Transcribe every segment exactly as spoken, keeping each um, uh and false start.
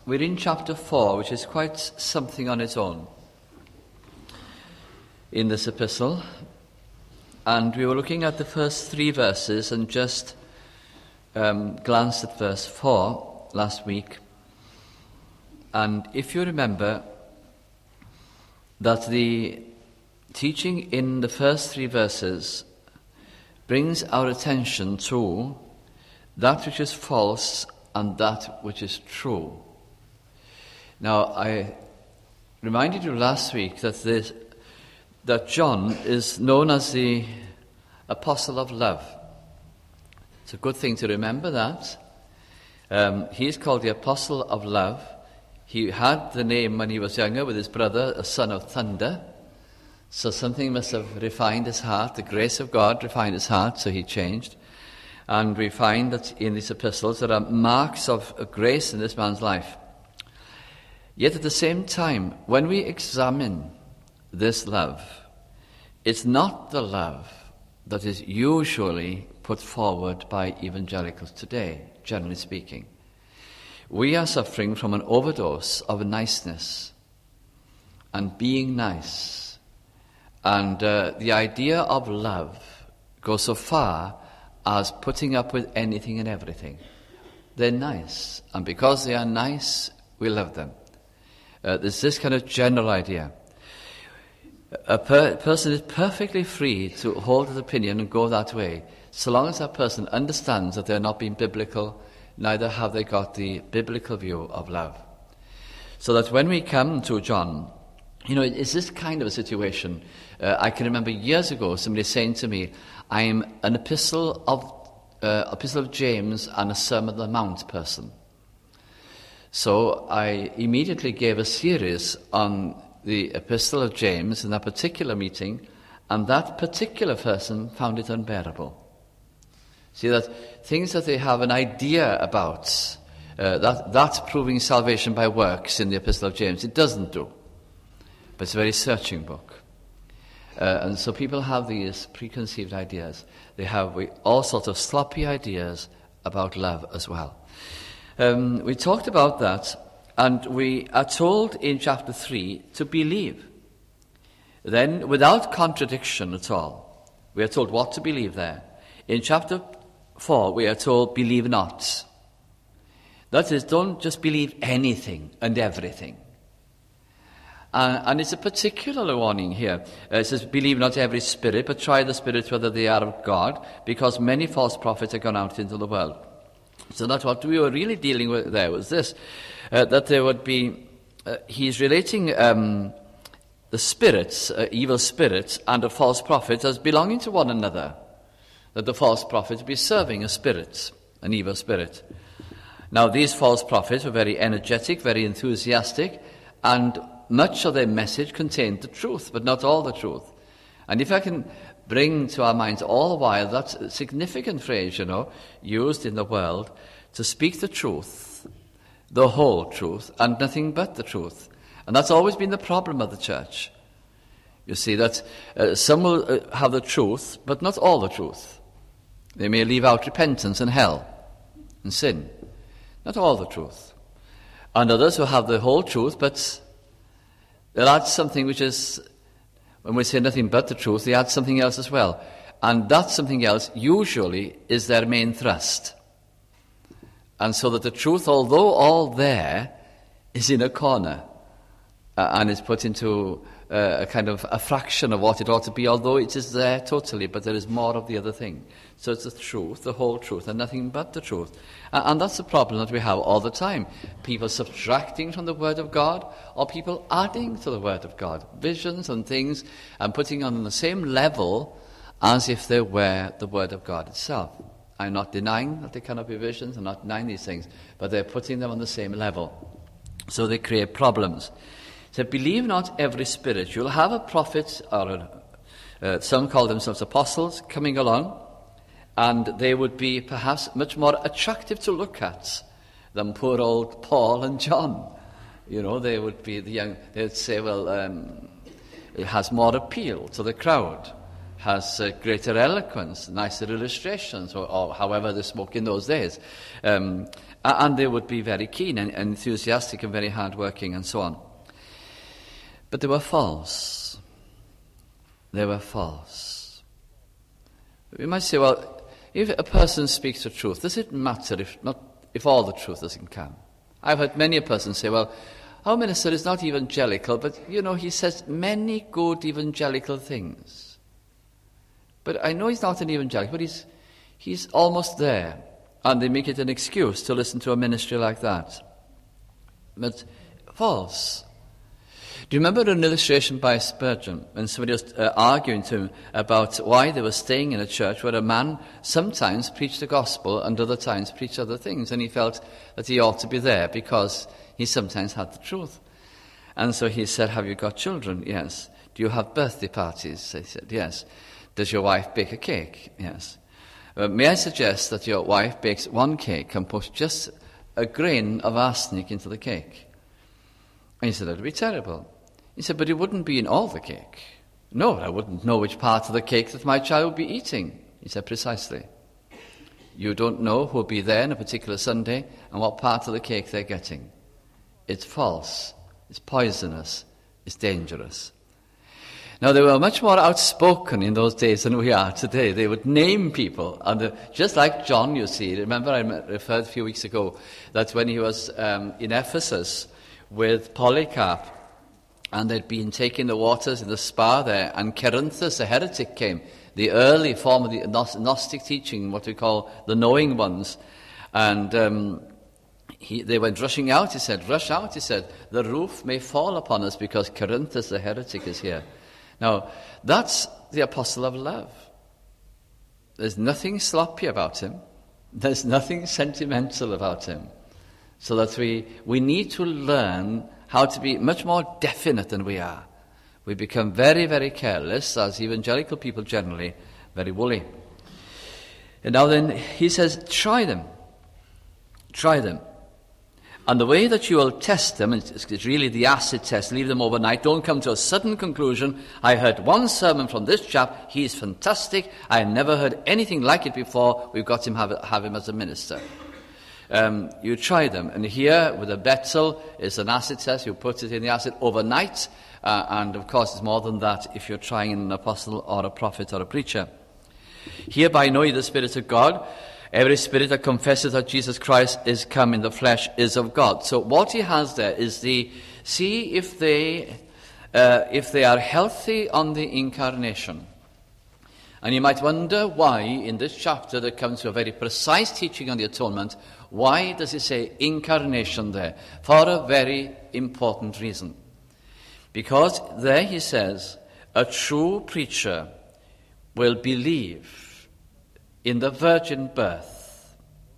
we're in chapter four, which is quite something on its own in this epistle. And we were looking at the first three verses and just um, glanced at verse four last week. And if you remember that the teaching in the first three verses brings our attention to that which is false and that which is true. Now, I reminded you last week that this, that John is known as the Apostle of Love. It's a good thing to remember that. Um, he is called the Apostle of Love. He had the name when he was younger with his brother, a son of thunder. So something must have refined his heart. The grace of God refined his heart, so he changed. And we find that in these epistles there are marks of grace in this man's life. Yet at the same time, when we examine this love, it's not the love that is usually put forward by evangelicals today, generally speaking. We are suffering from an overdose of niceness and being nice. And uh, the idea of love goes so far as putting up with anything and everything. They're nice, and because they are nice, we love them. Uh, there's this kind of general idea. A per- person is perfectly free to hold his opinion and go that way, so long as that person understands that they're not being biblical, neither have they got the biblical view of love. So that when we come to John, you know, it's this kind of a situation. Uh, I can remember years ago somebody saying to me, I'm an epistle of uh, epistle of James and a Sermon on the Mount person. So I immediately gave a series on the epistle of James in that particular meeting, and that particular person found it unbearable. See, that things that they have an idea about, uh, that that's proving salvation by works in the epistle of James, it doesn't do. But it's a very searching book. Uh, and so people have these preconceived ideas. They have we, all sorts of sloppy ideas about love as well. Um, we talked about that, and we are told in chapter three to believe. Then, without contradiction at all, we are told what to believe there. In chapter four, we are told, believe not. That is, don't just believe anything and everything. Uh, and it's a particular warning here. Uh, it says, believe not every spirit, but try the spirits whether they are of God, because many false prophets are gone out into the world. So that's what we were really dealing with there, was this, uh, that there would be, uh, he's relating um, the spirits, uh, evil spirits, and a false prophet as belonging to one another. That the false prophet would be serving a spirit, an evil spirit. Now, these false prophets were very energetic, very enthusiastic, and much of their message contained the truth, but not all the truth. And if I can bring to our minds all the while that significant phrase, you know, used in the world, to speak the truth, the whole truth, and nothing but the truth. And that's always been the problem of the church. You see that uh, some will uh, have the truth, but not all the truth. They may leave out repentance and hell and sin. Not all the truth. And others will have the whole truth, but they'll add something which is, when we say nothing but the truth, they add something else as well. And that something else usually is their main thrust. And so that the truth, although all there, is in a corner uh, and is put into uh, a kind of a fraction of what it ought to be, although it is there totally, but there is more of the other thing. So it's the truth, the whole truth, and nothing but the truth. Uh, and that's the problem that we have all the time. People subtracting from the Word of God, or people adding to the Word of God. Visions and things, and putting on the same level as if they were the Word of God itself. I'm not denying that there cannot be visions, I'm not denying these things, but they're putting them on the same level. So they create problems. So believe not every spirit. You'll have a prophet, or a, uh, some call themselves apostles, coming along, and they would be perhaps much more attractive to look at than poor old Paul and John. You know, they would be the young, they would say, well, um, it has more appeal to the crowd. has uh, greater eloquence, nicer illustrations, or, or however they spoke in those days. Um, and they would be very keen and, and enthusiastic and very hard-working and so on. But they were false. They were false. We might say, well, if a person speaks the truth, does it matter if not if all the truth doesn't come? I've heard many a person say, well, our minister is not evangelical, but, you know, he says many good evangelical things. But I know he's not an evangelical, but he's he's almost there. And they make it an excuse to listen to a ministry like that. But false. Do you remember an illustration by Spurgeon when somebody was uh, arguing to him about why they were staying in a church where a man sometimes preached the gospel and other times preached other things, and he felt that he ought to be there because he sometimes had the truth. And so he said, have you got children? Yes. Do you have birthday parties? He said, yes. Does your wife bake a cake? Yes. Uh, may I suggest that your wife bakes one cake and puts just a grain of arsenic into the cake? And he said, that would be terrible. He said, but it wouldn't be in all the cake. No, I wouldn't know which part of the cake that my child would be eating. He said, precisely. You don't know who will be there on a particular Sunday and what part of the cake they're getting. It's false, it's poisonous, it's dangerous. Now, they were much more outspoken in those days than we are today. They would name people, and the, just like John, you see. Remember, I referred a few weeks ago that when he was um, in Ephesus with Polycarp, and they'd been taking the waters in the spa there, and Cerinthus, a heretic, came, the early form of the Gnostic teaching, what we call the knowing ones, and um, he, they went rushing out, he said, rush out, he said, the roof may fall upon us because Cerinthus, the heretic, is here. Now, that's the apostle of love. There's nothing sloppy about him. There's nothing sentimental about him. So that we, we need to learn how to be much more definite than we are. We become very, very careless, as evangelical people generally, very woolly. And now then, he says, try them. Try them. And the way that you will test them, it's really the acid test, leave them overnight, don't come to a sudden conclusion. I heard one sermon from this chap, he's fantastic, I never heard anything like it before, we've got him have, have him as a minister. Um, you try them, and here with a Betzel is an acid test, you put it in the acid overnight, uh, and of course it's more than that if you're trying an apostle or a prophet or a preacher. Hereby know ye the Spirit of God. Every spirit that confesses that Jesus Christ is come in the flesh is of God. So what he has there is the, see if they, uh, if they are healthy on the incarnation. And you might wonder why in this chapter that comes to a very precise teaching on the atonement, why does it say incarnation there? For a very important reason. Because there he says, a true preacher will believe in the virgin birth.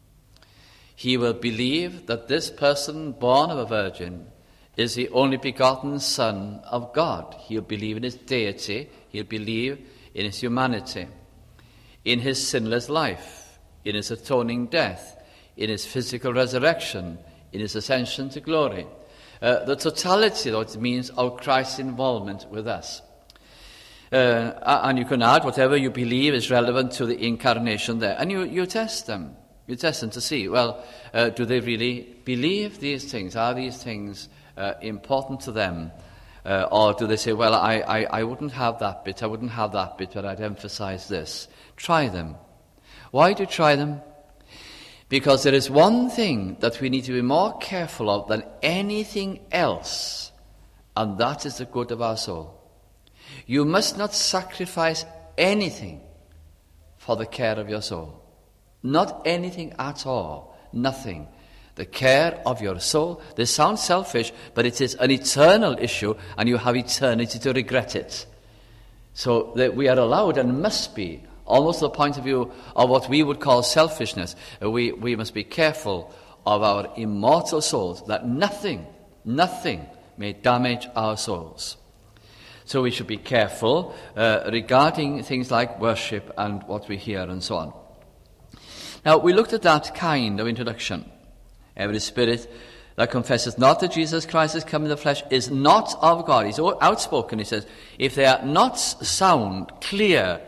He will believe that this person born of a virgin is the only begotten Son of God. He'll believe in his deity. He'll believe in his humanity, in his sinless life, in his atoning death, in his physical resurrection, in his ascension to glory. Uh, the totality, though, it means of Christ's involvement with us. Uh, and you can add whatever you believe is relevant to the incarnation there. And you, you test them. You test them to see, well, uh, do they really believe these things? Are these things uh, important to them? Uh, or do they say, well, I, I, I wouldn't have that bit, I wouldn't have that bit, but I'd emphasize this. Try them. Why do you try them? Because there is one thing that we need to be more careful of than anything else, and that is the good of our soul. You must not sacrifice anything for the care of your soul. Not anything at all. Nothing. The care of your soul. This sounds selfish, but it is an eternal issue, and you have eternity to regret it. So that we are allowed and must be, almost to the point of view of what we would call selfishness, we, we must be careful of our immortal souls, that nothing, nothing may damage our souls. So we should be careful uh, regarding things like worship and what we hear and so on. Now, we looked at that kind of introduction. Every spirit that confesses not that Jesus Christ has come in the flesh is not of God. He's outspoken. He says, if they are not sound, clear,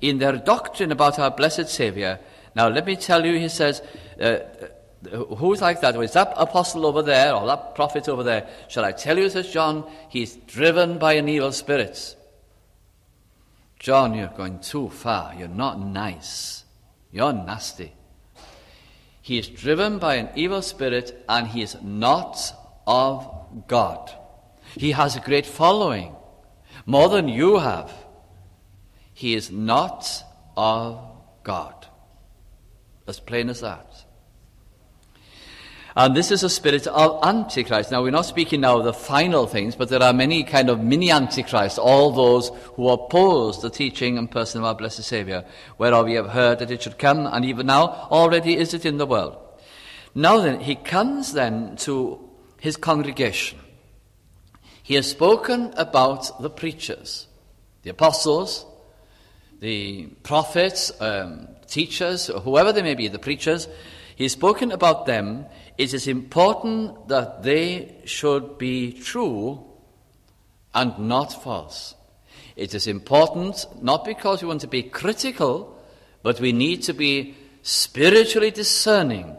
in their doctrine about our blessed Saviour. Now, let me tell you, he says, uh, who's like that? Well, is that apostle over there or that prophet over there? Shall I tell you, says John, he's driven by an evil spirit. John, you're going too far. You're not nice. You're nasty. He is driven by an evil spirit, and he is not of God. He has a great following, more than you have. He is not of God. As plain as that. And this is a spirit of Antichrist. Now, we're not speaking now of the final things, but there are many kind of mini-Antichrists, all those who oppose the teaching and person of our blessed Saviour, whereof we have heard that it should come, and even now already is it in the world. Now then, he comes then to his congregation. He has spoken about the preachers, the apostles, the prophets, um, teachers, whoever they may be, the preachers. He's spoken about them. It is important that they should be true and not false. It is important not because we want to be critical, but we need to be spiritually discerning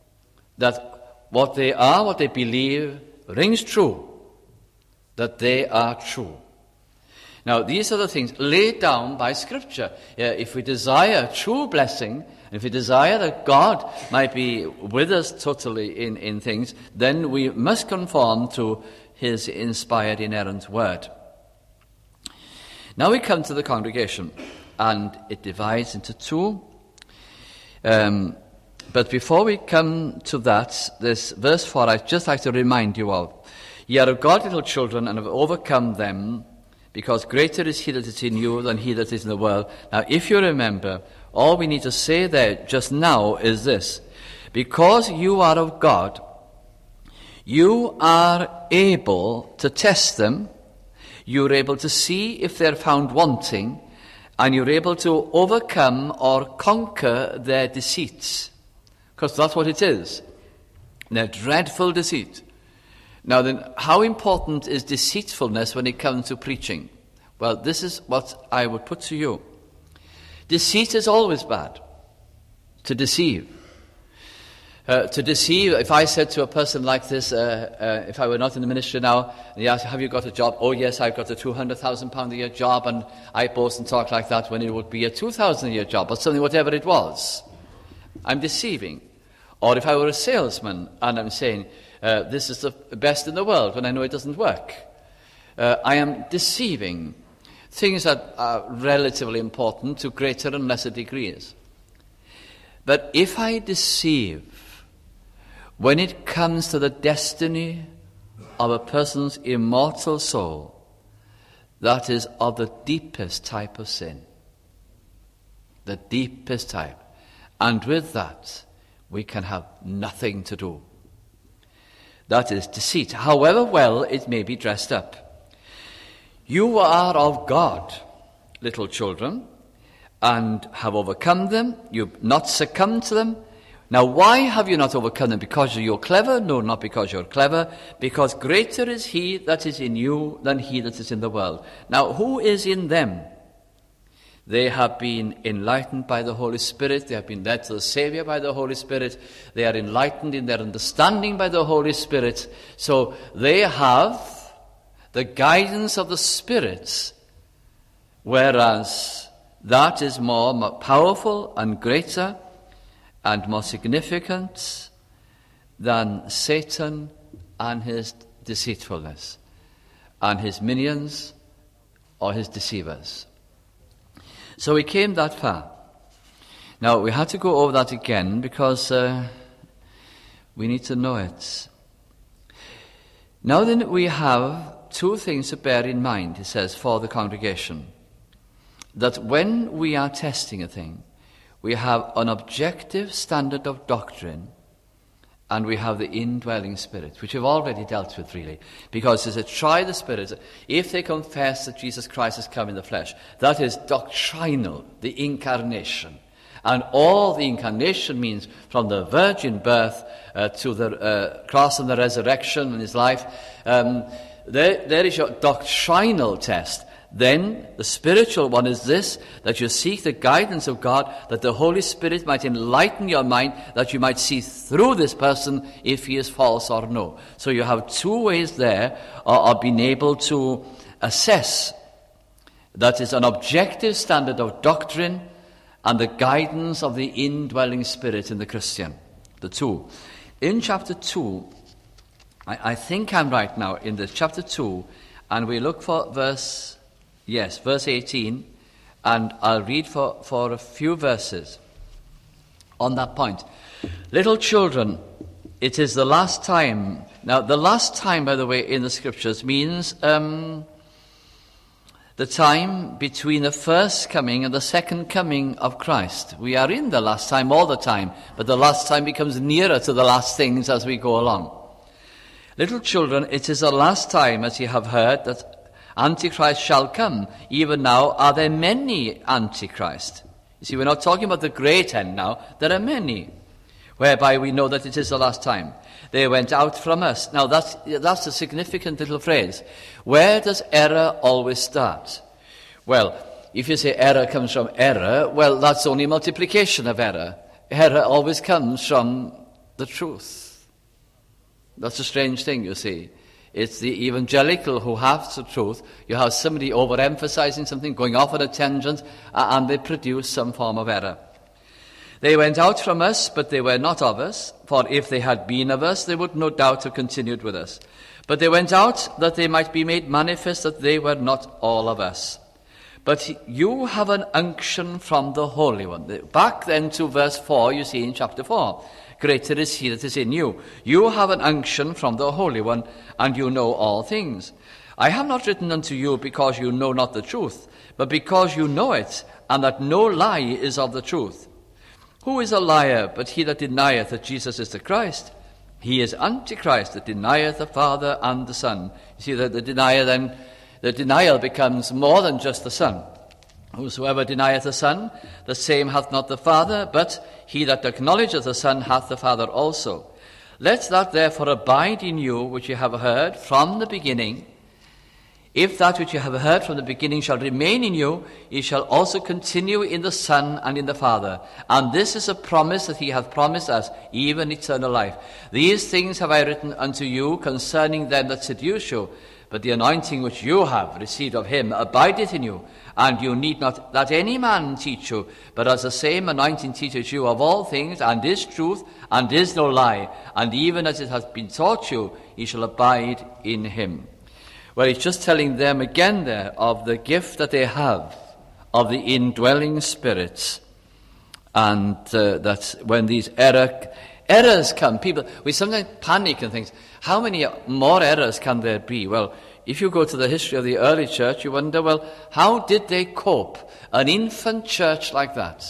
that what they are, what they believe, rings true, that they are true. Now, these are the things laid down by Scripture. Uh, if we desire true blessing, if we desire that God might be with us totally in, in things, then we must conform to his inspired, inerrant word. Now we come to the congregation, and it divides into two. Um, but before we come to that, this verse four, I'd just like to remind you of. Ye are of God, little children, and have overcome them, because greater is he that is in you than he that is in the world. Now, if you remember, all we need to say there just now is this. Because you are of God, you are able to test them, you're able to see if they're found wanting, and you're able to overcome or conquer their deceits. Because that's what it is. Their dreadful deceit. Now then, how important is deceitfulness when it comes to preaching? Well, this is what I would put to you. Deceit is always bad. To deceive. Uh, to deceive, if I said to a person like this, uh, uh, if I were not in the ministry now, and he asked, have you got a job? Oh yes, I've got a two hundred thousand pounds a year job, and I boast and talk like that when it would be a two thousand a year job, or something, whatever it was. I'm deceiving. Or if I were a salesman, and I'm saying, uh, this is the best in the world, when I know it doesn't work. Uh, I am deceiving. Things that are relatively important to greater and lesser degrees. But if I deceive when it comes to the destiny of a person's immortal soul, that is of the deepest type of sin. The deepest type. And with that, we can have nothing to do. That is deceit, however well it may be dressed up. You are of God, little children, and have overcome them. You've not succumbed to them. Now, why have you not overcome them? Because you're clever? No, not because you're clever. Because greater is he that is in you than he that is in the world. Now, who is in them? They have been enlightened by the Holy Spirit. They have been led to the Saviour by the Holy Spirit. They are enlightened in their understanding by the Holy Spirit. So they have the guidance of the Spirit, whereas that is more, more powerful and greater and more significant than Satan and his deceitfulness and his minions or his deceivers. So we came that far. Now, we had to go over that again because uh, we need to know it. Now then, we have two things to bear in mind, he says, for the congregation. That when we are testing a thing, we have an objective standard of doctrine, and we have the indwelling Spirit, which we've already dealt with, really. Because there's a try the Spirit. If they confess that Jesus Christ has come in the flesh, that is doctrinal, the incarnation. And all the incarnation means from the virgin birth uh, to the uh, cross and the resurrection in his life. Um, there, there is your doctrinal test. Then the spiritual one is this, that you seek the guidance of God, that the Holy Spirit might enlighten your mind, that you might see through this person if he is false or no. So you have two ways there of being able to assess. That is an objective standard of doctrine and the guidance of the indwelling Spirit in the Christian. The two. In chapter two, I, I think I'm right now in this chapter two, and we look for verse, yes, verse eighteen, and I'll read for, for a few verses on that point. Little children, it is the last time. Now, the last time, by the way, in the Scriptures means um, the time between the first coming and the second coming of Christ. We are in the last time all the time, but the last time becomes nearer to the last things as we go along. Little children, it is the last time, as you have heard, that Antichrist shall come. Even now are there many Antichrists. You see, we're not talking about the great end now. There are many, whereby we know that it is the last time. They went out from us. Now, that's, that's a significant little phrase. Where does error always start? Well, if you say error comes from error, well, that's only multiplication of error. Error always comes from the truth. That's a strange thing, you see. It's the evangelical who have the truth. You have somebody overemphasizing something, going off on a tangent, and they produce some form of error. They went out from us, but they were not of us. For if they had been of us, they would no doubt have continued with us. But they went out that they might be made manifest that they were not all of us. But you have an unction from the Holy One. Back then to verse four, you see in chapter four. Greater is he that is in you. You have an unction from the Holy One, and you know all things. I have not written unto you because you know not the truth, but because you know it, and that no lie is of the truth. Who is a liar but he that denieth that Jesus is the Christ? He is Antichrist that denieth the Father and the Son. You see that the denier then, the denial becomes more than just the Son. Whosoever denieth the Son, the same hath not the Father, but he that acknowledgeth the Son hath the Father also. Let that therefore abide in you which you have heard from the beginning. If that which you have heard from the beginning shall remain in you, ye shall also continue in the Son and in the Father. And this is a promise that he hath promised us, even eternal life. These things have I written unto you concerning them that seduce you. But the anointing which you have received of him abideth in you, and you need not that any man teach you, but as the same anointing teaches you of all things, and is truth, and is no lie, and even as it hath been taught you, ye shall abide in him. Well, he's just telling them again there of the gift that they have of the indwelling Spirit, and uh, that when these error, errors come, people, we sometimes panic and think, how many more errors can there be? Well, if you go to the history of the early church, you wonder, well, how did they cope? An infant church like that.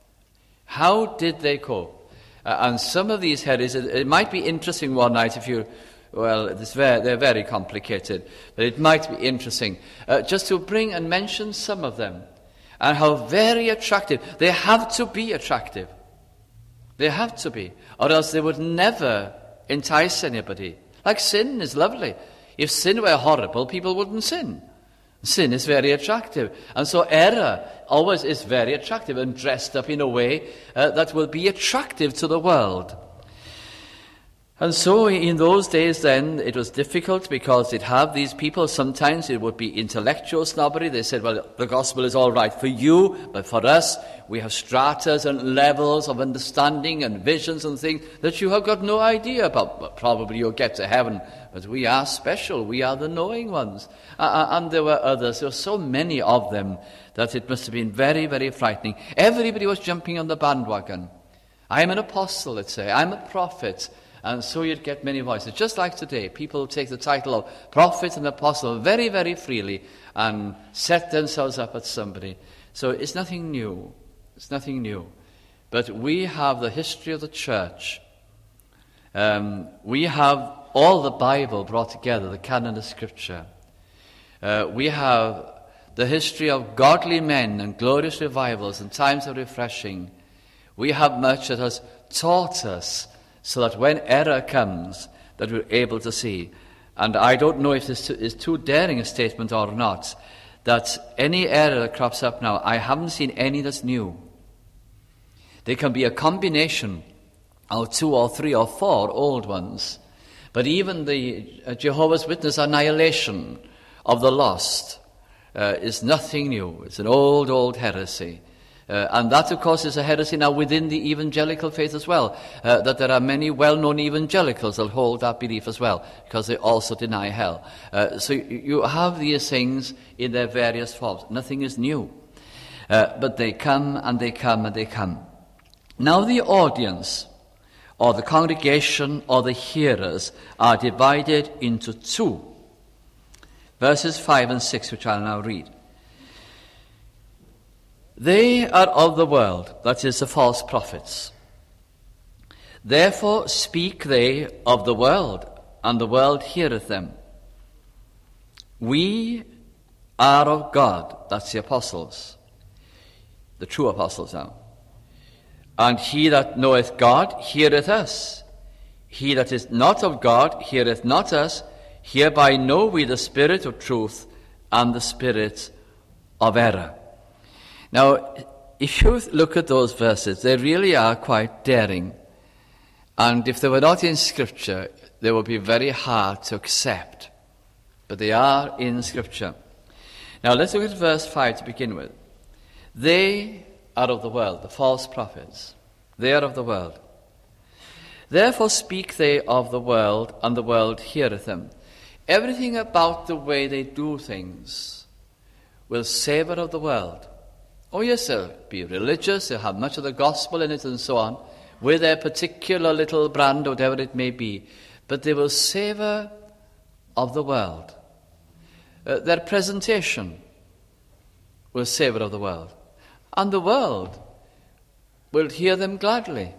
How did they cope? Uh, and some of these heresies, it, it might be interesting one night if you, well, it's very, they're very complicated, but it might be interesting uh, just to bring and mention some of them and how very attractive. They have to be attractive. They have to be, or else they would never entice anybody. Like sin is lovely. If sin were horrible, people wouldn't sin. Sin is very attractive. And so error always is very attractive and dressed up in a way uh, that will be attractive to the world. And so in those days then, it was difficult because they'd have these people, sometimes it would be intellectual snobbery. They said, well, the gospel is all right for you, but for us, we have stratas and levels of understanding and visions and things that you have got no idea about. But probably you'll get to heaven, but we are special. We are the knowing ones. Uh, and there were others. There were so many of them that it must have been very, very frightening. Everybody was jumping on the bandwagon. I'm an apostle, let's say. I'm a prophet. And so you'd get many voices. Just like today, people take the title of prophet and apostle very, very freely and set themselves up as somebody. So it's nothing new. It's nothing new. But we have the history of the church. Um, we have all the Bible brought together, the canon of Scripture. Uh, we have the history of godly men and glorious revivals and times of refreshing. We have much that has taught us so that when error comes, that we're able to see. And I don't know if this is too daring a statement or not, that any error that crops up now, I haven't seen any that's new. There can be a combination of two or three or four old ones. But even the uh, Jehovah's Witness annihilation of the lost uh, is nothing new. It's an old, old heresy. Uh, and that, of course, is a heresy now within the evangelical faith as well, uh, that there are many well-known evangelicals that hold that belief as well, because they also deny hell. Uh, so you, you have these things in their various forms. Nothing is new. Uh, but they come and they come and they come. Now the audience, or the congregation, or the hearers, are divided into two. Verses five and six, which I'll now read. They are of the world, that is, the false prophets. Therefore speak they of the world, and the world heareth them. We are of God, that's the apostles, the true apostles now. And he that knoweth God heareth us. He that is not of God heareth not us. Hereby know we the spirit of truth and the spirit of error. Now, if you look at those verses, they really are quite daring. And if they were not in Scripture, they would be very hard to accept. But they are in Scripture. Now, let's look at verse five to begin with. They are of the world, the false prophets. They are of the world. Therefore speak they of the world, and the world heareth them. Everything about the way they do things will savour of the world. Oh yes, they'll be religious, they'll have much of the gospel in it and so on, with their particular little brand, whatever it may be. But they will savour of the world. Uh, their presentation will savour of the world. And the world will hear them gladly.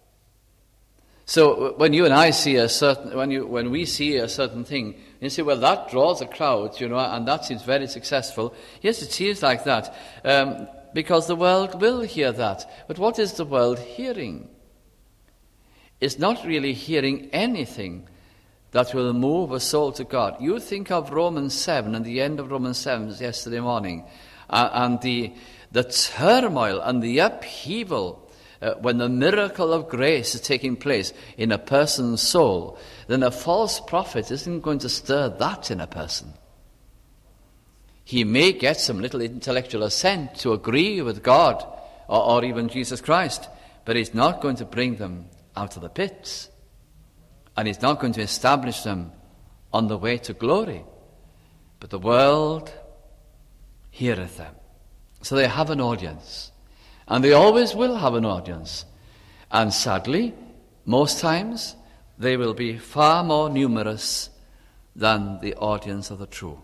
So when you and I see a certain, when you when we see a certain thing, you say, well, that draws a crowd, you know, and that seems very successful. Yes, it seems like that, um, because the world will hear that. But what is the world hearing? It's not really hearing anything that will move a soul to God. You think of Romans seven and the end of Romans seven yesterday morning, uh, and the the turmoil and the upheaval uh, when the miracle of grace is taking place in a person's soul, then a false prophet isn't going to stir that in a person. He may get some little intellectual assent to agree with God or, or even Jesus Christ, but he's not going to bring them out of the pits, and he's not going to establish them on the way to glory. But the world heareth them. So they have an audience, and they always will have an audience. And sadly, most times, they will be far more numerous than the audience of the true.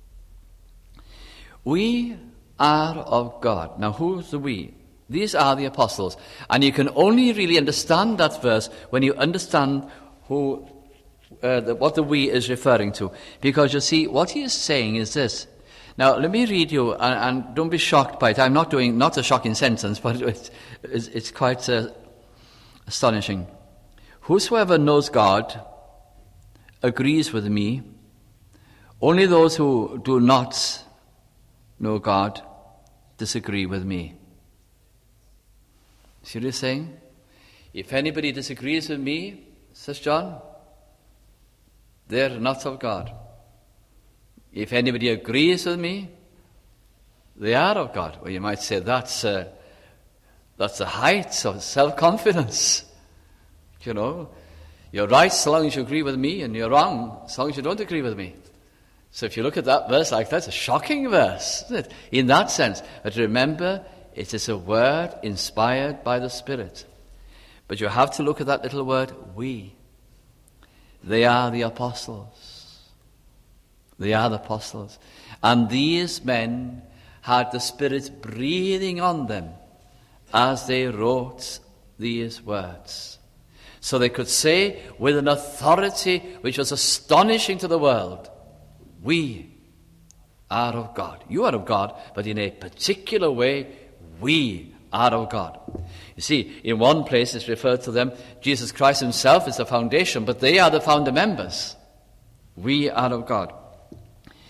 We are of God. Now, who's the we? These are the apostles. And you can only really understand that verse when you understand who, uh, the, what the we is referring to. Because you see, what he is saying is this. Now, let me read you, and, and don't be shocked by it. I'm not doing, not a shocking sentence, but it's, it's, it's quite uh, astonishing. Whosoever knows God agrees with me. Only those who do not know God disagree with me. See what he's saying? If anybody disagrees with me, says John, they're not of God. If anybody agrees with me, they are of God. Well, you might say that's uh, that's the height of self-confidence. You know, you're right so long as you agree with me, and you're wrong so long as you don't agree with me. So if you look at that verse like that, it's a shocking verse, isn't it? In that sense. But remember, it is a word inspired by the Spirit. But you have to look at that little word, we. They are the apostles. They are the apostles. And these men had the Spirit breathing on them as they wrote these words. So they could say with an authority which was astonishing to the world, we are of God. You are of God, but in a particular way, we are of God. You see, in one place it's referred to them, Jesus Christ himself is the foundation, but they are the founder members. We are of God.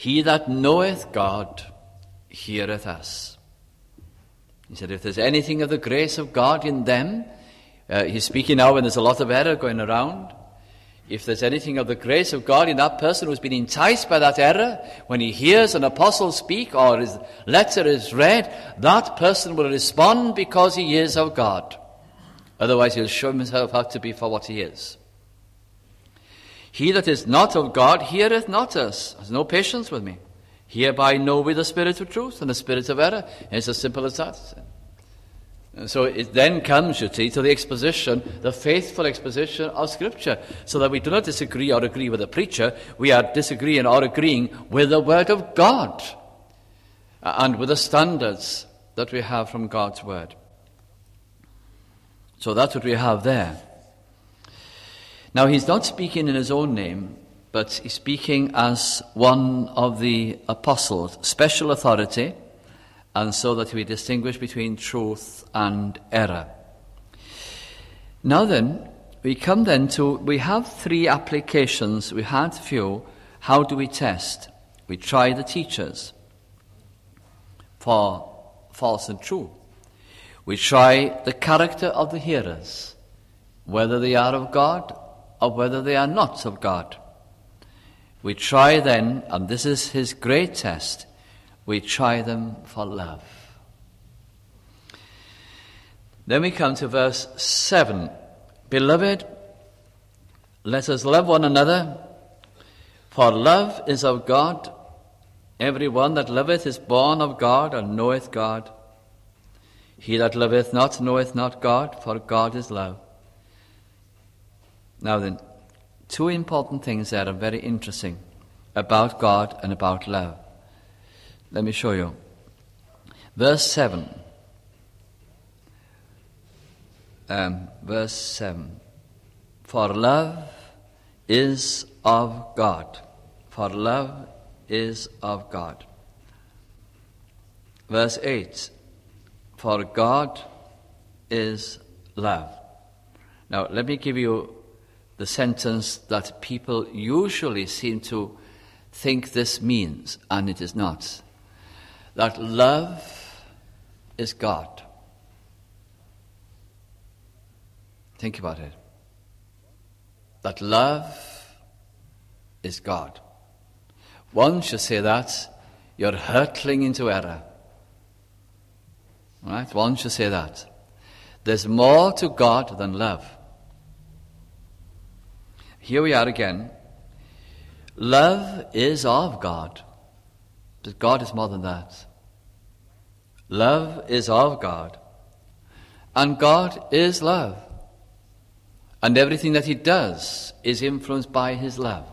He that knoweth God heareth us. He said, if there's anything of the grace of God in them, uh, he's speaking now when there's a lot of error going around. If there's anything of the grace of God in that person who's been enticed by that error, when he hears an apostle speak or his letter is read, that person will respond because he is of God. Otherwise he'll show himself out to be for what he is. He that is not of God heareth not us, has no patience with me. Hereby know we the spirit of truth and the spirit of error. It's as simple as that. And so it then comes, you see, to the exposition, the faithful exposition of Scripture, so that we do not disagree or agree with the preacher. We are disagreeing or agreeing with the Word of God and with the standards that we have from God's Word. So that's what we have there. Now, he's not speaking in his own name, but he's speaking as one of the apostles, special authority, and so that we distinguish between truth and error. Now then, we come then to, we have three applications. We had few. How do we test? We try the teachers for false and true. We try the character of the hearers, whether they are of God or whether they are not of God. We try then, and this is his great test, we try them for love. Then we come to verse seven. Beloved, let us love one another, for love is of God. Every one that loveth is born of God and knoweth God. He that loveth not knoweth not God, for God is love. Now then, two important things that are very interesting about God and about love. Let me show you. Verse seven. Um, verse seven. For love is of God. For love is of God. Verse eight. For God is love. Now, let me give you the sentence that people usually seem to think this means, and it is not. That love is God. Think about it. That love is God. Once you say that, you're hurtling into error. Right? Once you say that. There's more to God than love. Here we are again. Love is of God. But God is more than that. Love is of God. And God is love. And everything that he does is influenced by his love.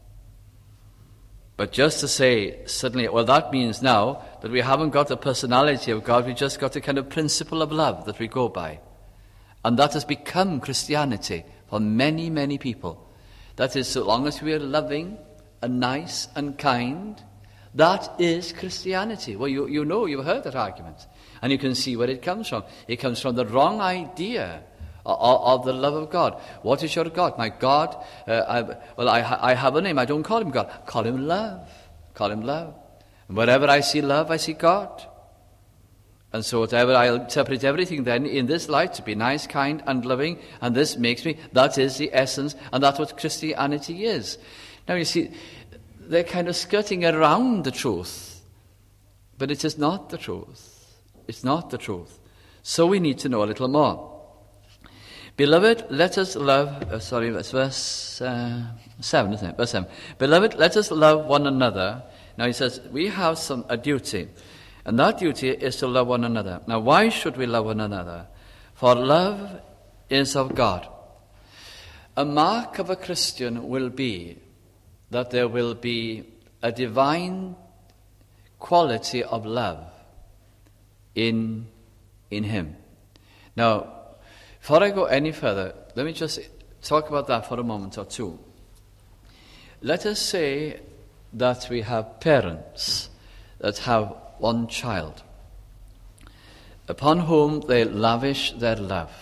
But just to say suddenly, well, that means now that we haven't got the personality of God, we just got a kind of principle of love that we go by. And that has become Christianity for many, many people. That is, so long as we are loving and nice and kind, that is Christianity. Well, you, you know, you've heard that argument. And you can see where it comes from. It comes from the wrong idea of, of the love of God. What is your God? My God, uh, I, well, I, I have a name. I don't call him God. Call him love. Call him love. And wherever I see love, I see God. And so whatever I interpret everything then in this light to be nice, kind, and loving, and this makes me, that is the essence, and that's what Christianity is. Now you see, they're kind of skirting around the truth, but it is not the truth. It's not the truth. So we need to know a little more. Beloved, let us love, uh, sorry, it's verse uh, seven, isn't it? Verse seven. Beloved, let us love one another. Now he says, we have some a duty. And that duty is to love one another. Now, why should we love one another? For love is of God. A mark of a Christian will be that there will be a divine quality of love in, in him. Now, before I go any further, let me just talk about that for a moment or two. Let us say that we have parents that have one child, upon whom they lavish their love.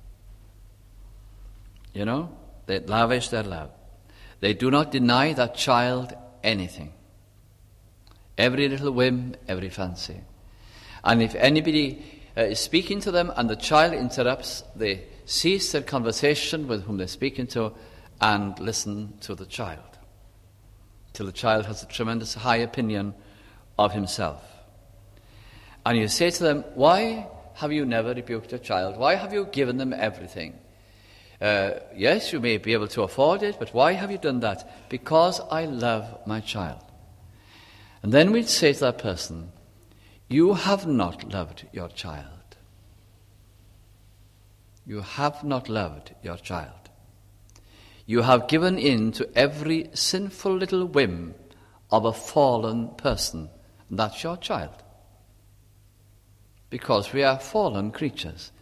You know, they lavish their love. They do not deny that child anything. every little whim, every fancy. And if anybody uh, is speaking to them and the child interrupts, they cease their conversation with whom they're speaking to and listen to the child, till the child has a tremendous high opinion of himself. And you say to them, why have you never rebuked your child? Why have you given them everything? Uh, yes, you may be able to afford it, but why have you done that? Because I love my child. And then we'd say to that person, you have not loved your child. You have not loved your child. You have given in to every sinful little whim of a fallen person. That's your child. Because we are fallen creatures.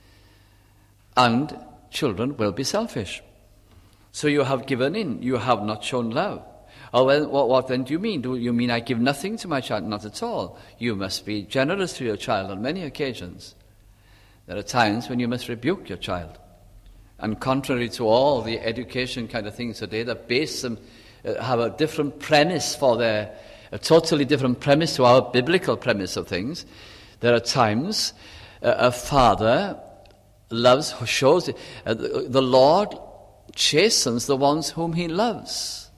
And children will be selfish. So you have given in. You have not shown love. Oh, well, what, what then do you mean? Do you mean I give nothing to my child? Not at all. You must be generous to your child on many occasions. There are times when you must rebuke your child. And contrary to all the education kind of things today that base them, uh, have a different premise for their, a totally different premise to our biblical premise of things, there are times uh, a father loves, shows, uh, the, the Lord chastens the ones whom he loves.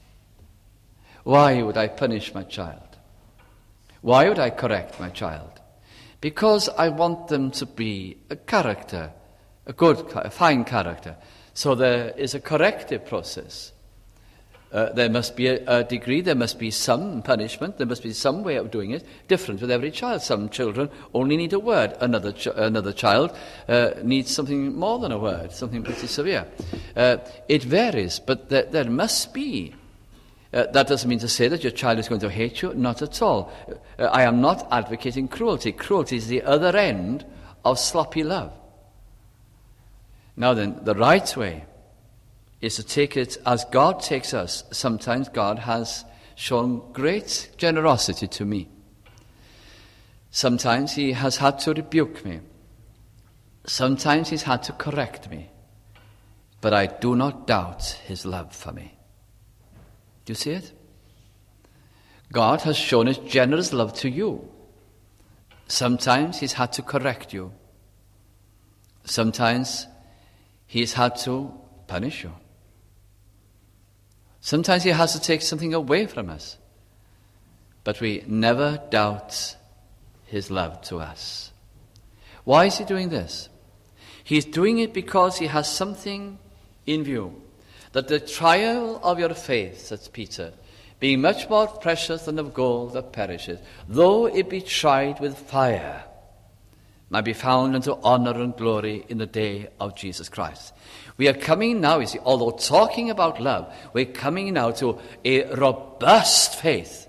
Why would I punish my child? Why would I correct my child? Because I want them to be a character, a good, a fine character. So there is a corrective process. Uh, there must be a, a degree, there must be some punishment, there must be some way of doing it, different with every child. Some children only need a word. Another ch- another child uh, needs something more than a word, something pretty severe. Uh, it varies, but there, there must be. Uh, that doesn't mean to say that your child is going to hate you, not at all. Uh, I am not advocating cruelty. Cruelty is the other end of sloppy love. Now then, the right way is to take it as God takes us. Sometimes God has shown great generosity to me. Sometimes he has had to rebuke me. Sometimes he's had to correct me. But I do not doubt his love for me. Do you see it? God has shown his generous love to you. Sometimes he's had to correct you. Sometimes he's had to punish you. Sometimes he has to take something away from us. But we never doubt his love to us. Why is he doing this? He's doing it because he has something in view. That the trial of your faith, says Peter, being much more precious than of gold that perishes, though it be tried with fire, might be found unto honor and glory in the day of Jesus Christ. We are coming now, you see, although talking about love, we're coming now to a robust faith.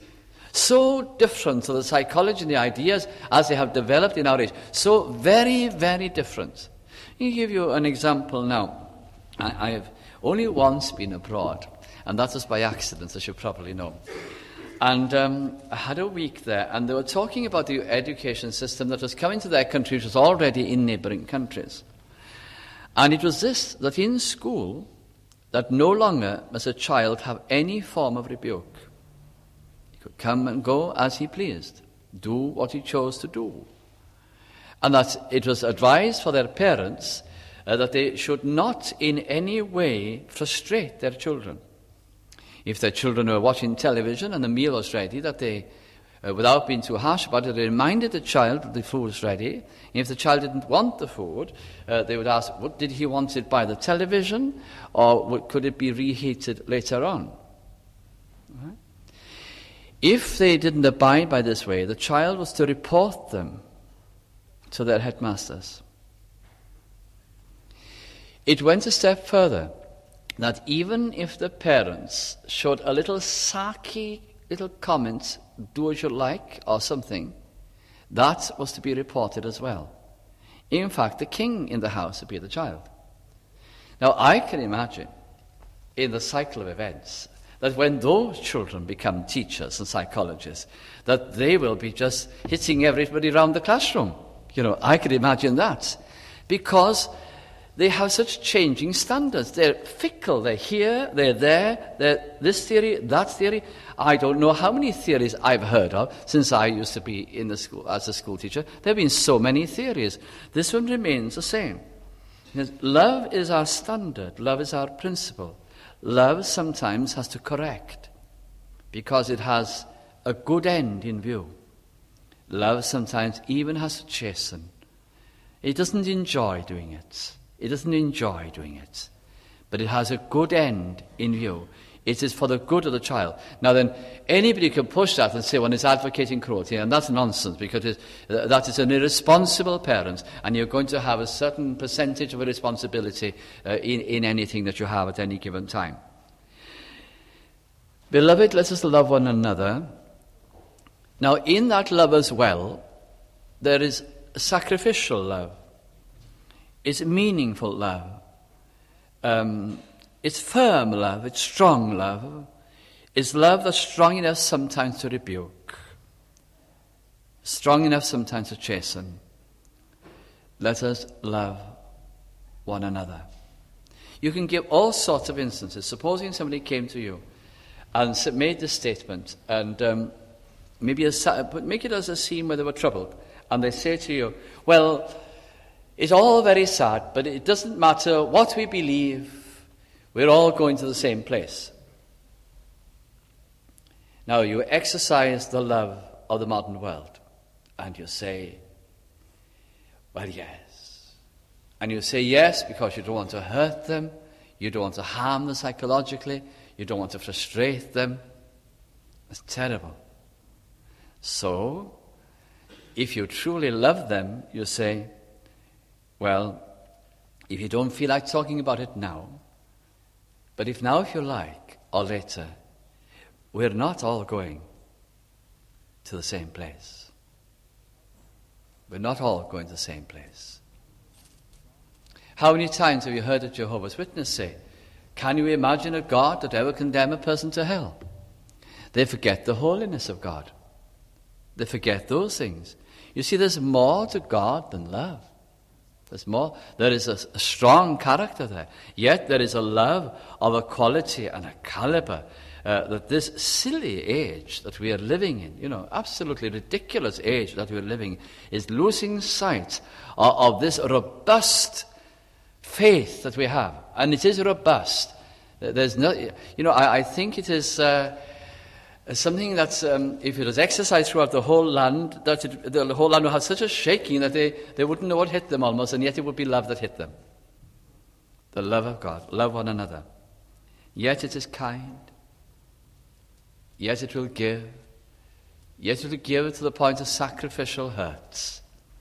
So different to the psychology and the ideas as they have developed in our age. So very, very different. Let me give you an example now. I, I have only once been abroad, and that was by accident, as you probably know. And um, I had a week there, and they were talking about the education system that was coming to their country, which was already in neighbouring countries. And it was this, that in school, that no longer must a child have any form of rebuke. He could come and go as he pleased, do what he chose to do. And that it was advised for their parents uh, that they should not in any way frustrate their children. If their children were watching television and the meal was ready, that they, uh, without being too harsh about it, they reminded the child that the food was ready. And if the child didn't want the food, uh, they would ask, what, did he want it by the television, or what, could it be reheated later on? Right? If they didn't abide by this way, the child was to report them to their headmasters. It went a step further, that even if the parents showed a little sarky little comment, do as you like, or something, that was to be reported as well. In fact, the king in the house would be the child. Now, I can imagine, in the cycle of events, that when those children become teachers and psychologists, that they will be just hitting everybody around the classroom. You know, I can imagine that. Because they have such changing standards. They're fickle. They're here, they're there, they're this theory, that theory. I don't know how many theories I've heard of since I used to be in the school as a school teacher. There have been so many theories. This one remains the same. Because love is our standard. Love is our principle. Love sometimes has to correct because it has a good end in view. Love sometimes even has to chasten. It doesn't enjoy doing it. It doesn't enjoy doing it. But it has a good end in view. It is for the good of the child. Now then, anybody can push that and say, well, it's advocating cruelty, and that's nonsense, because it, uh, that is an irresponsible parent, and you're going to have a certain percentage of a responsibility uh, in, in anything that you have at any given time. Beloved, let us love one another. Now, in that love as well, there is sacrificial love. It's meaningful love. Um, it's firm love. It's strong love. It's love that's strong enough sometimes to rebuke, strong enough sometimes to chasten. Let us love one another. You can give all sorts of instances. Supposing somebody came to you and made this statement, and um, maybe a, make it as a scene where they were troubled, and they say to you, well, it's all very sad, but it doesn't matter what we believe, we're all going to the same place. Now, you exercise the love of the modern world, and you say, well, yes. And you say yes because you don't want to hurt them, you don't want to harm them psychologically, you don't want to frustrate them. It's terrible. So, if you truly love them, you say, well, if you don't feel like talking about it now, but if now if you like, or later, we're not all going to the same place. We're not all going to the same place. How many times have you heard a Jehovah's Witness say, can you imagine a God that ever condemn a person to hell? They forget the holiness of God. They forget those things. You see, there's more to God than love. There's more. There is a, a strong character there. Yet there is a love of a quality and a caliber uh, that this silly age that we are living in, you know, absolutely ridiculous age that we are living in, is losing sight of, of this robust faith that we have. And it is robust. There's no, you know, I, I think it is uh, something that's, um, if it was exercised throughout the whole land, that it, the whole land would have such a shaking that they, they wouldn't know what hit them almost, and yet it would be love that hit them. The love of God. Love one another. Yet it is kind. Yet it will give. Yet it will give to the point of sacrificial hurts.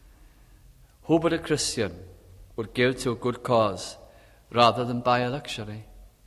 Who but a Christian would give to a good cause rather than buy a luxury?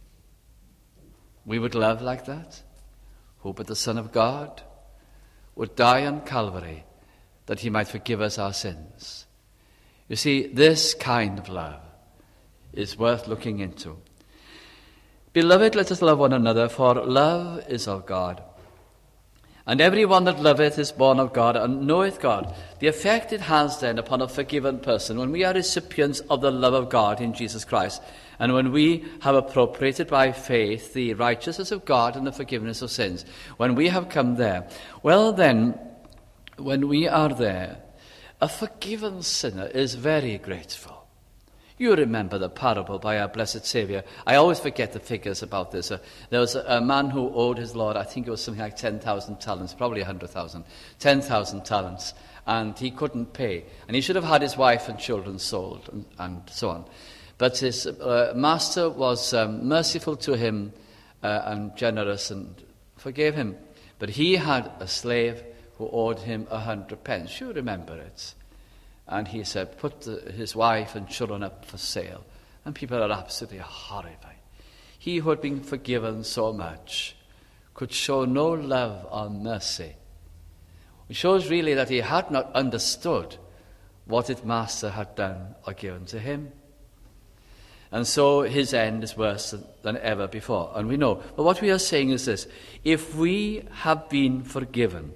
We would love like that. Who but the Son of God would die on Calvary that he might forgive us our sins? You see, this kind of love is worth looking into. Beloved, let us love one another, for love is of God. And every one that loveth is born of God and knoweth God. The effect it has then upon a forgiven person, when we are recipients of the love of God in Jesus Christ, and when we have appropriated by faith the righteousness of God and the forgiveness of sins, when we have come there, well then, when we are there, a forgiven sinner is very grateful. You remember the parable by our blessed Saviour. I always forget the figures about this. Uh, there was a, a man who owed his Lord, I think it was something like ten thousand talents, probably one hundred thousand, ten thousand talents, and he couldn't pay. And he should have had his wife and children sold, and, and so on. But his uh, master was um, merciful to him uh, and generous and forgave him. But he had a slave who owed him a hundred pence. You remember it. And he said, put the, his wife and children up for sale. And people are absolutely horrified. He who had been forgiven so much could show no love or mercy. It shows really that he had not understood what his master had done or given to him. And so his end is worse than, than ever before. And we know. But what we are saying is this. If we have been forgiven,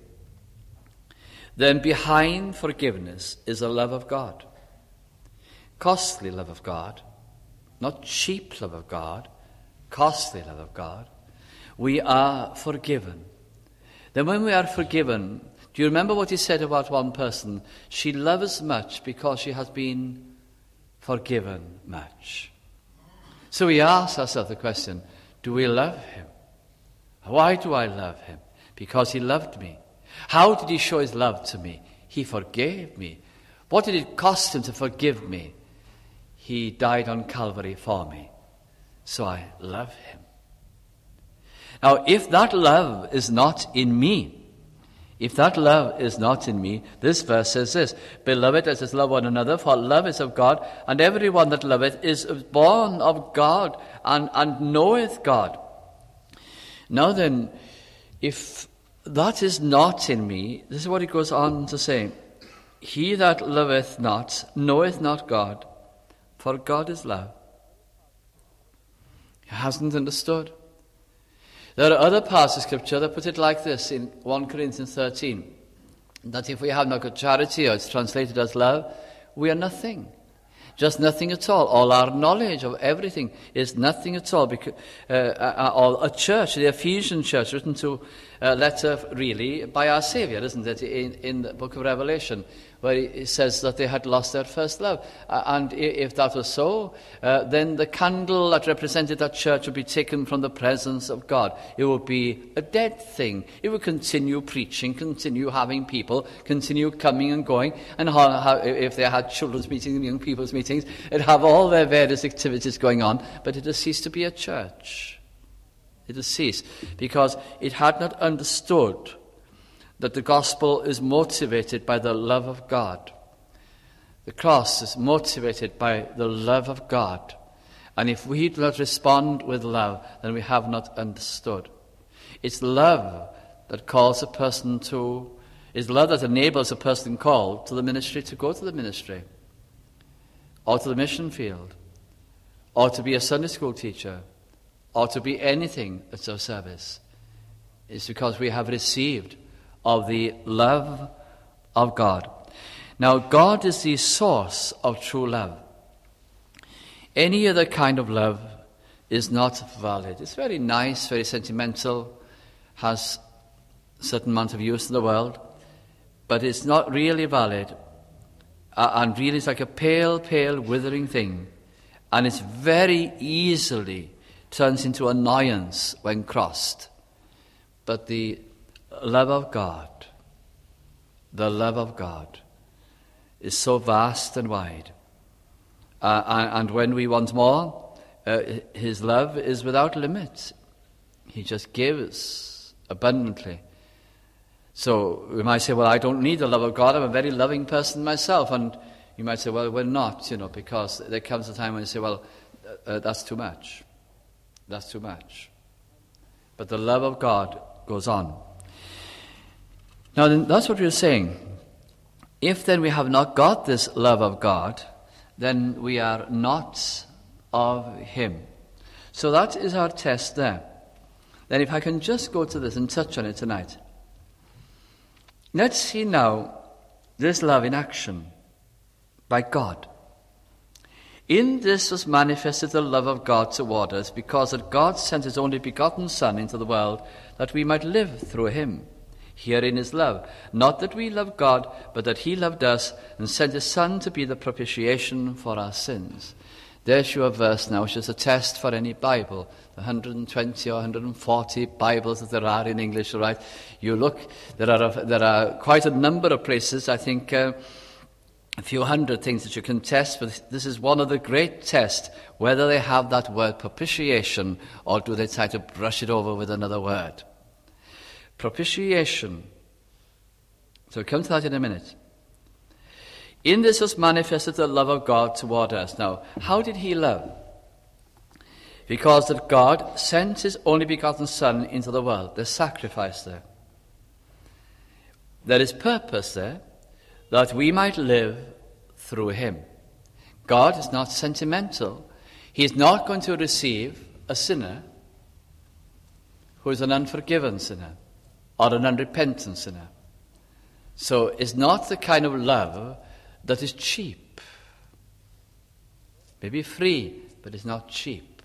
then behind forgiveness is a love of God. Costly love of God, not cheap love of God, costly love of God. We are forgiven. Then when we are forgiven, do you remember what he said about one person? She loves much because she has been forgiven much. So we ask ourselves the question, do we love him? Why do I love him? Because he loved me. How did he show his love to me? He forgave me. What did it cost him to forgive me? He died on Calvary for me. So I love him. Now, if that love is not in me, if that love is not in me, this verse says this, Beloved, let us love one another, for love is of God, and everyone that loveth is born of God, and, and knoweth God. Now then, if that is not in me, this is what it goes on to say, He that loveth not knoweth not God, for God is love. He hasn't understood. There are other parts of Scripture that put it like this in First Corinthians thirteen, that if we have not got charity, or it's translated as love, we are nothing. Just nothing at all. All our knowledge of everything is nothing at all. Because, uh, uh, a church, the Ephesian church, written to a letter really by our Saviour, isn't it, in, in the book of Revelation, where it says that they had lost their first love. Uh, and if that was so, uh, then the candle that represented that church would be taken from the presence of God. It would be a dead thing. It would continue preaching, continue having people, continue coming and going, and how, how, if they had children's meetings and young people's meetings, it'd have all their various activities going on, but it has ceased to be a church. It has ceased because it had not understood that the gospel is motivated by the love of God. The cross is motivated by the love of God. And if we do not respond with love, then we have not understood. It's love that calls a person to, it's love that enables a person called to the ministry to go to the ministry, or to the mission field, or to be a Sunday school teacher, or to be anything that's of service. It's because we have received of the love of God. Now, God is the source of true love. Any other kind of love is not valid. It's very nice, very sentimental, has a certain amount of use in the world, but it's not really valid, uh, and really it's like a pale, pale, withering thing, and it's very easily turns into annoyance when crossed. But the love of God, the love of God is so vast and wide. Uh, and, and when we want more, uh, his love is without limit. He just gives abundantly. So we might say, well, I don't need the love of God. I'm a very loving person myself. And you might say, well, we're not, you know, because there comes a time when you say, well, uh, that's too much. That's too much. But the love of God goes on. Now, then, that's what we're saying. If then we have not got this love of God, then we are not of him. So that is our test there. Then if I can just go to this and touch on it tonight. Let's see now this love in action by God. In this was manifested the love of God toward us, because that God sent his only begotten Son into the world, that we might live through him. Herein is love, not that we love God, but that he loved us and sent his Son to be the propitiation for our sins. There's your verse now, which is a test for any Bible. The one hundred twenty or one hundred forty Bibles that there are in English, right? You look, there are a, there are quite a number of places, I think uh, a few hundred things that you can test, but this is one of the great tests, whether they have that word propitiation or do they try to brush it over with another word. Propitiation. So we'll come to that in a minute. In this was manifested the love of God toward us. Now, how did he love? Because that God sent his only begotten Son into the world. There's sacrifice there. There is purpose there, that we might live through him. God is not sentimental. He is not going to receive a sinner who is an unforgiven sinner or an unrepentant sinner. So it's not the kind of love that is cheap, maybe free, but is not cheap.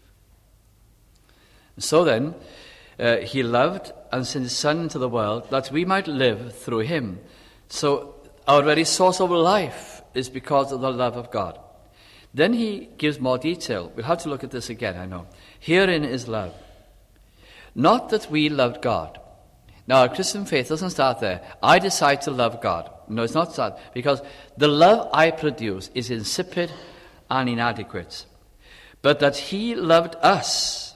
So then, uh, he loved and sent his Son into the world that we might live through him. So our very source of life is because of the love of God. Then he gives more detail. We'll have to look at this again, I know. Herein is love. Not that we loved God. Now, our Christian faith doesn't start there. I decide to love God. No, it's not that. Because the love I produce is insipid and inadequate. But that he loved us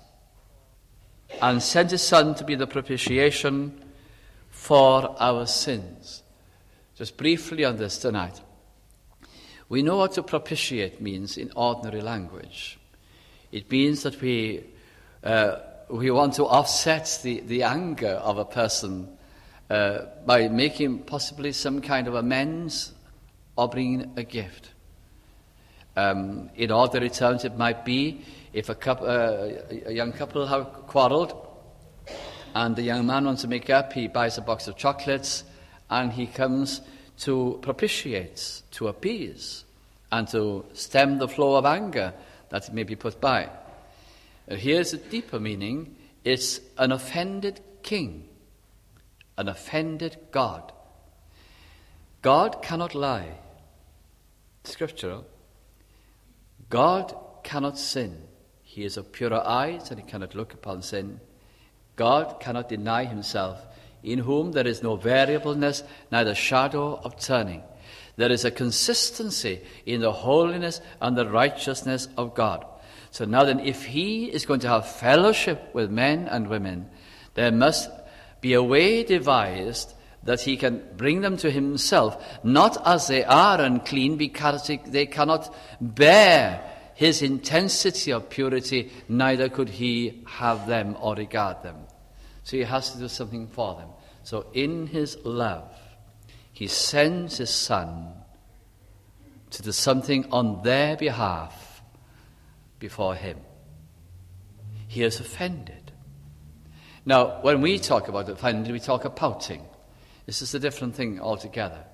and sent his Son to be the propitiation for our sins. Just briefly on this tonight. We know what to propitiate means in ordinary language. It means that we uh, we want to offset the, the anger of a person uh, by making possibly some kind of amends or bringing a gift. Um, in ordinary terms, it might be if a, couple, uh, a young couple have quarreled and the young man wants to make up, he buys a box of chocolates and he comes to propitiate, to appease, and to stem the flow of anger that may be put by. Uh, here's a deeper meaning. It's an offended king, an offended God. God cannot lie. Scriptural. God cannot sin. He is of purer eyes and he cannot look upon sin. God cannot deny himself, in whom there is no variableness, neither shadow of turning. There is a consistency in the holiness and the righteousness of God. So now then, if he is going to have fellowship with men and women, there must be a way devised that he can bring them to himself, not as they are unclean, because they cannot bear his intensity of purity, neither could he have them or regard them. So he has to do something for them. So in his love, he sends his Son to do something on their behalf before him. He is offended. Now, when we talk about offended, we talk of pouting. This is a different thing altogether.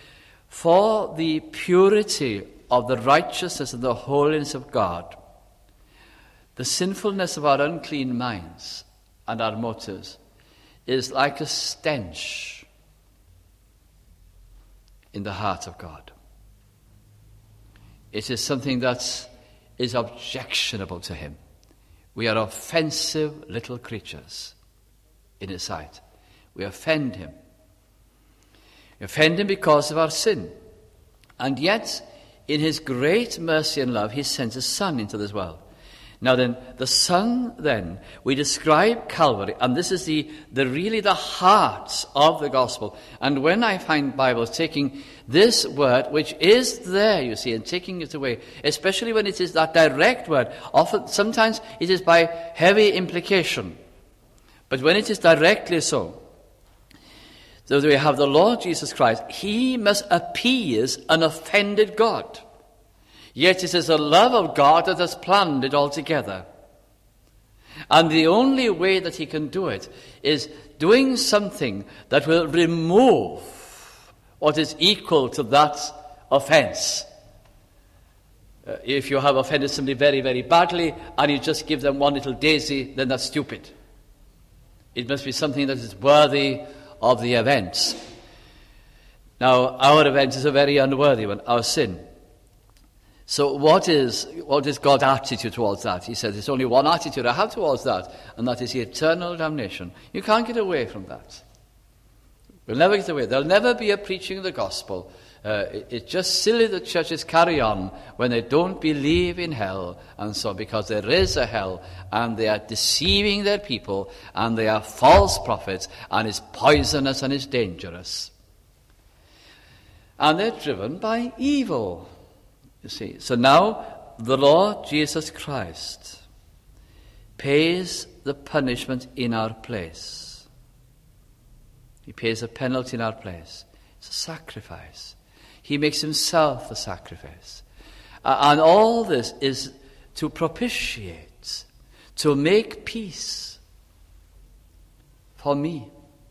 For the purity of the righteousness and the holiness of God, the sinfulness of our unclean minds and our motives is like a stench in the heart of God. It is something that is objectionable to him. We are offensive little creatures in his sight. We offend him. We offend him because of our sin. And yet, in his great mercy and love, he sent his Son into this world. Now then, the Son then, we describe Calvary, and this is the, the really the heart of the gospel. And when I find Bibles taking this word, which is there, you see, and taking it away, especially when it is that direct word, often, sometimes it is by heavy implication. But when it is directly so, so that we have the Lord Jesus Christ, he must appease an offended God. Yet it is the love of God that has planned it all together. And the only way that he can do it is doing something that will remove what is equal to that offense. Uh, if you have offended somebody very, very badly and you just give them one little daisy, then that's stupid. It must be something that is worthy of the event. Now, our event is a very unworthy one, our sin. So what is what is God's attitude towards that? He says, there's only one attitude I have towards that, and that is eternal damnation. You can't get away from that. We'll never get away. There'll never be a preaching of the gospel. Uh, it, it's just silly that churches carry on when they don't believe in hell, and so because there is a hell, and they are deceiving their people, and they are false prophets, and it's poisonous and it's dangerous. And they're driven by evil. You see, so now the Lord Jesus Christ pays the punishment in our place. He pays a penalty in our place. It's a sacrifice. He makes himself a sacrifice. Uh, and all this is to propitiate, to make peace for me,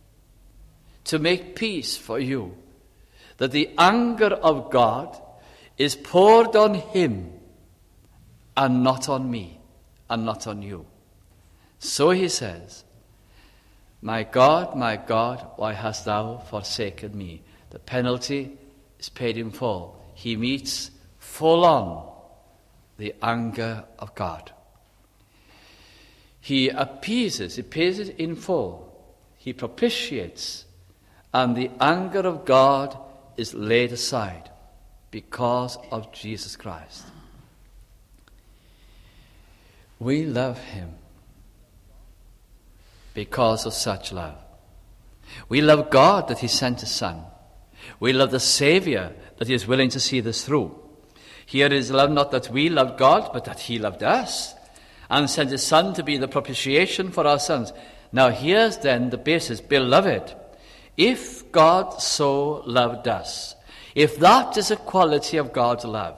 to make peace for you, that the anger of God is poured on him and not on me, and not on you. So he says, my God, my God, why hast thou forsaken me? The penalty is paid in full. He meets full on the anger of God. He appeases, he pays it in full. He propitiates, and the anger of God is laid aside because of Jesus Christ. We love him because of such love. We love God that he sent his Son. We love the Saviour that he is willing to see this through. Here is love not that we loved God, but that he loved us and sent his Son to be the propitiation for our sins. Now here's then the basis. Beloved, if God so loved us, if that is a quality of God's love,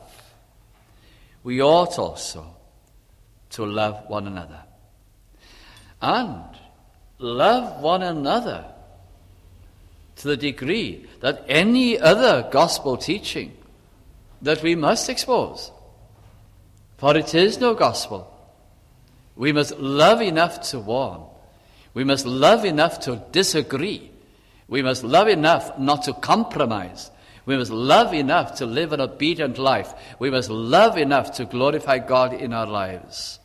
we ought also to love one another. And love one another to the degree that any other gospel teaching that we must expose. For it is no gospel. We must love enough to warn. We must love enough to disagree. We must love enough not to compromise. We must love enough to live an obedient life. We must love enough to glorify God in our lives.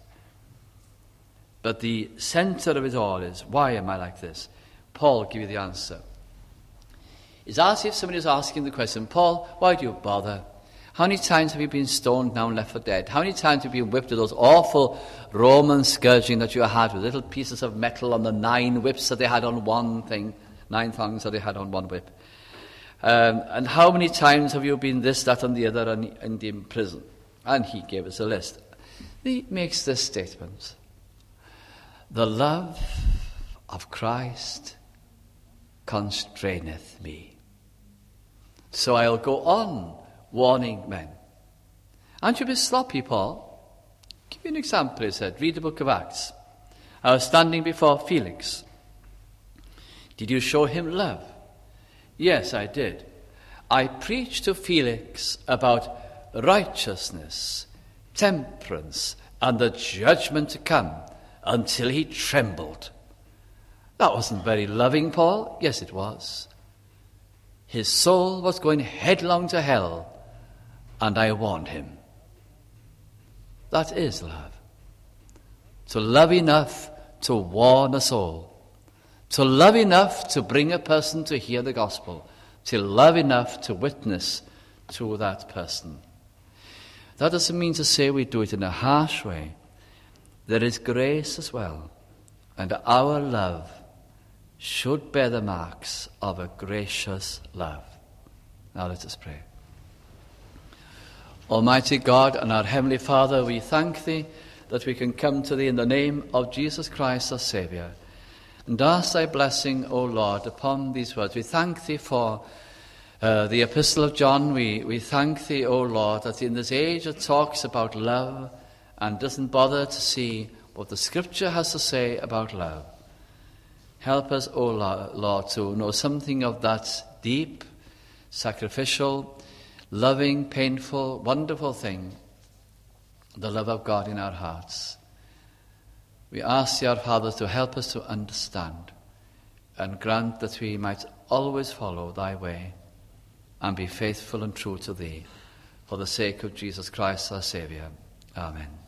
But the center of it all is, why am I like this? Paul give you the answer. It's as if somebody was asking the question, Paul, why do you bother? How many times have you been stoned now and left for dead? How many times have you been whipped with those awful Roman scourging that you had with little pieces of metal on the nine whips that they had on one thing, nine thongs that they had on one whip? Um, and how many times have you been this, that, and the other, and, and in prison? And he gave us a list. He makes this statement. The love of Christ constraineth me. So I'll go on warning men. Aren't you a bit sloppy, Paul? Give you an example, he said. Read the book of Acts. I was standing before Felix. Did you show him love? Yes, I did. I preached to Felix about righteousness, temperance, and the judgment to come until he trembled. That wasn't very loving, Paul. Yes, it was. His soul was going headlong to hell, and I warned him. That is love. To love enough to warn a soul. To love enough to bring a person to hear the gospel. To love enough to witness to that person. That doesn't mean to say we do it in a harsh way. There is grace as well. And our love should bear the marks of a gracious love. Now let us pray. Almighty God and our Heavenly Father, we thank Thee that we can come to Thee in the name of Jesus Christ our Saviour, and ask Thy blessing, O Lord, upon these words. We thank Thee for uh, the Epistle of John. We, we thank Thee, O Lord, that in this age it talks about love and doesn't bother to see what the Scripture has to say about love. Help us, O Lord, to know something of that deep, sacrificial, loving, painful, wonderful thing, the love of God in our hearts. We ask Thee, our Father, to help us to understand and grant that we might always follow Thy way and be faithful and true to Thee for the sake of Jesus Christ our Saviour. Amen.